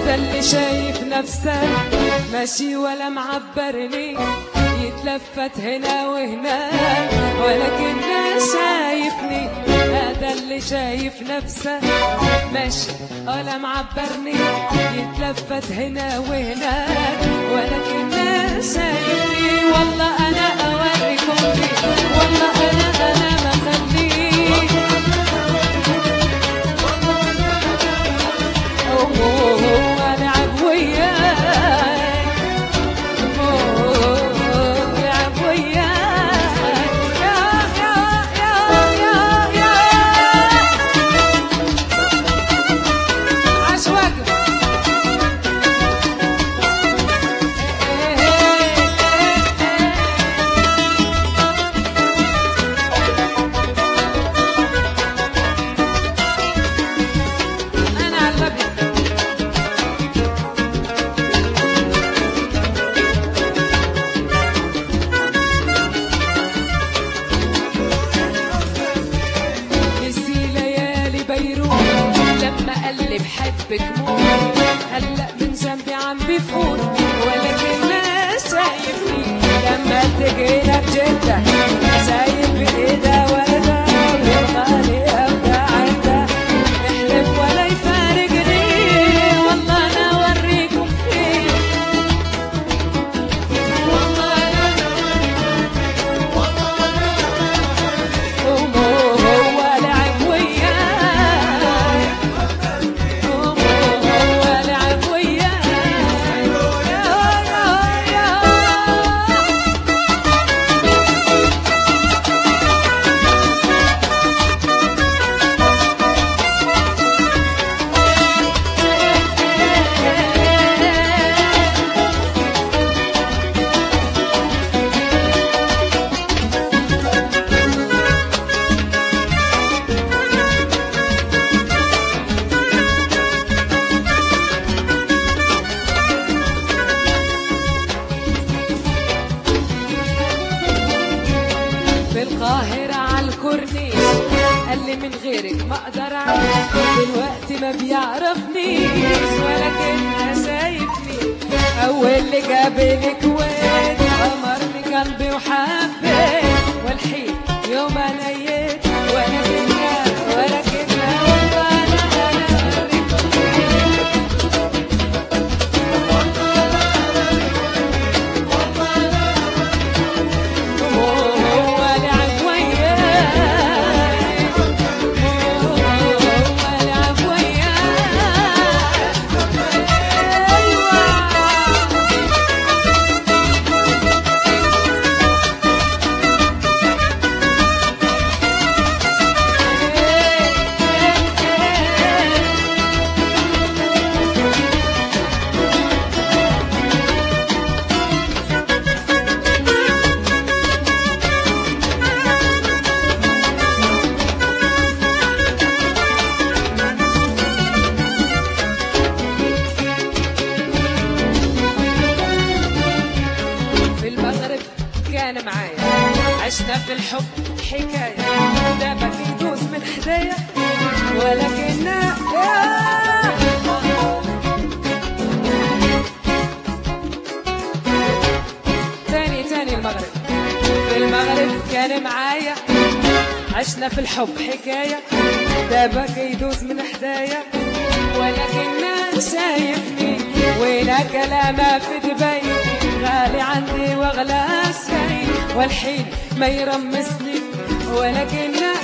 هذا اللي شايف نفسه ماشي ولا معبرني، يتلفت هنا وهناك ولكنه شايفني. هذا اللي شايف نفسه ماشي ولا معبرني، يتلفت هنا وهناك ولكنه شايفني. والله انا اوريكم فيه، والله انا ما خليه. هو لعب وياي، لعب وياي يا عشواق. انا على الابيض لما قال لي بحبك موت، هلا من جنبي عم بفوت ولكن ما شايفني. لما تجينا بجدة شايف بايدها وردة ويبقى لي ابدا عندها، يحلف ولا يفارقني. والله انا اوريكم فيه، والله هو لعب وياي، هو لعب وياي بالقاهرة عالكورنيش. قال لي من غيرك ما اقدر اعيش، دلوقتي ما بيعرفنيش ولكن شايفني. اول اللي جابني كويت امرني قلبي وحبيت، والحين يوم نيت ولكنها والله انا اوريكم كان معايا. عشنا في الحب حكاية، ده ما يدوس من حدايا ولكننا تاني المغرب. في المغرب كان معايا، عشنا في الحب حكاية، ده بقى يدوس من حدايا ولكننا شايفني. وين كلامه في دبي غالي عندي واغلى شي، والحين ما يرمسني ولكنه